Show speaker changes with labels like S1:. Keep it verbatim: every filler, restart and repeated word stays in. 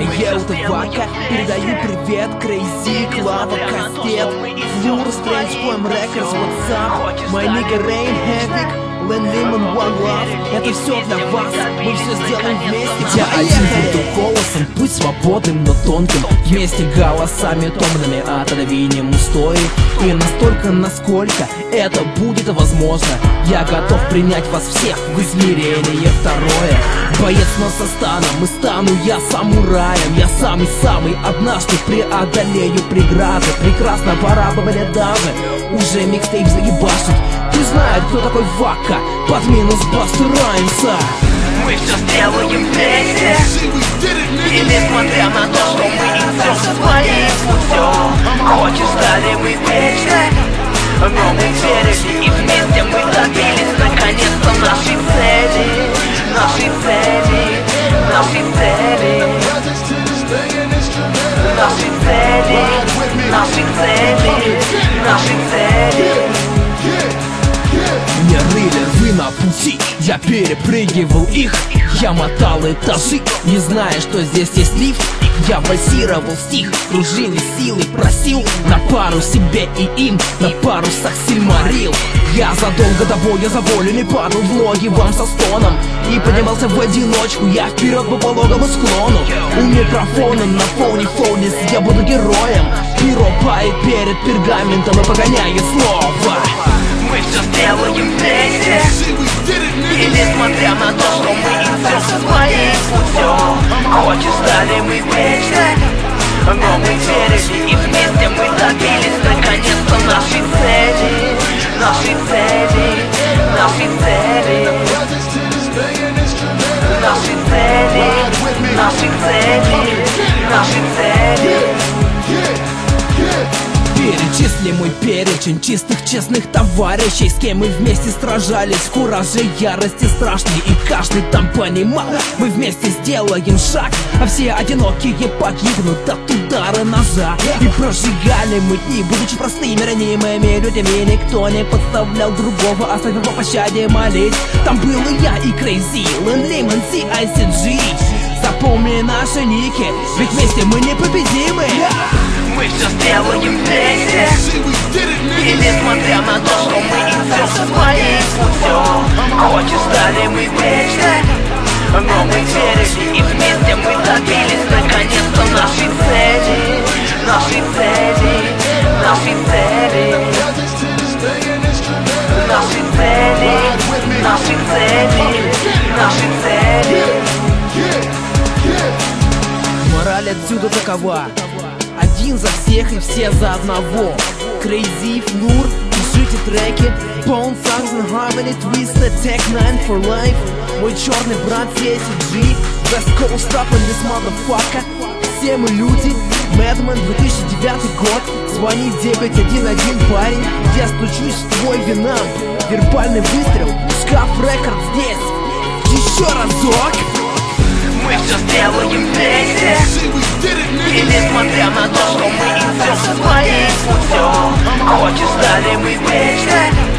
S1: это Вака, передаю привет, Crazy, Клава, Кастет, Флур, Strange Poem Records, WhatsApp, My Nigga Rain, Havoc, Len Lemon, One Love. Это все для вас, мы все сделаем вместе. Я один буду голосом, будь свободным, но тонким, вместе голосами томными отодвинем устои. И настолько, насколько это будет возможно, я готов принять вас всех в измерение второе. Боец, но со станом и стану я самураем. Я самый-самый однажды преодолею преграды. Прекрасно, пора бы мне даже уже микстейп заебашить. Пусть знает, кто такой Вака, под минус Busta Rhymes.
S2: Мы все сделаем вместе, и несмотря на то, что мы идем своим путем, хоть и стали мы вечны, но мы верили, и вместе мы добились наконец-то нашей цели, нашей цели, нашей цели, нашей цели, нашей цели, нашей цели.
S1: Мне рыли рвы на пути, я перепрыгивал их. Я мотал этажи, не зная, что здесь есть лифт. Я вальсировал стих, дружины силы просил на пару себе и им, на парусах Сильмарил. Я задолго до боя за волю не падал в ноги вам со стоном и поднимался в одиночку, я вперед по пологому склону. У микрофона на фоне фоунис я буду героем. Перо пает перед пергаментом и погоняет слово.
S2: Мы все сделаем вместе, и несмотря на то, что мы идем своим путем, хоть и стали мы вечны, но мы верили, и вместе мы добились наконец-то нашей цели, нашей цели, нашей цели, нашей цели, нашей цели, нашей цели.
S1: Перечисли мой перечень чистых, честных товарищей, с кем мы вместе сражались в кураже, ярости страшной. И каждый там понимал, мы вместе сделаем шаг, а все одинокие погибнут от удара ножа. И прожигали мы дни, будучи простыми, ранимыми людьми. Никто не подставлял другого, оставил по пощаде молить. Там был и я, и Crazy, Len Lemon, си ай си джи. Запомни наши ники, ведь вместе мы непобедимы.
S2: Мы все сделаем вместе, и несмотря на то, что мы идем своим путем, хоть и стали мы вечны, но мы верили, и вместе мы добились наконец-то нашей цели, нашей цели, нашей цели, нашей цели, нашей цели, нашей цели.
S1: Мораль отсюда такова: один за всех и все за одного. Crazy, Флур, пишите треки. Bone Songs and Harmony, Twisted, Tech Nine for Life. Мой черный брат си ай си джи, West Coast up in this motherfucker. Все мы люди, Madman, две тысячи девятый год. Звони девять один один, парень, я стучусь в твой винам. Вербальный выстрел, Шкаф Рекорд здесь. Еще разок.
S2: Мы все сделаем вместе, и несмотря на то, что мы идем своим путем, хоть и стали мы вечны,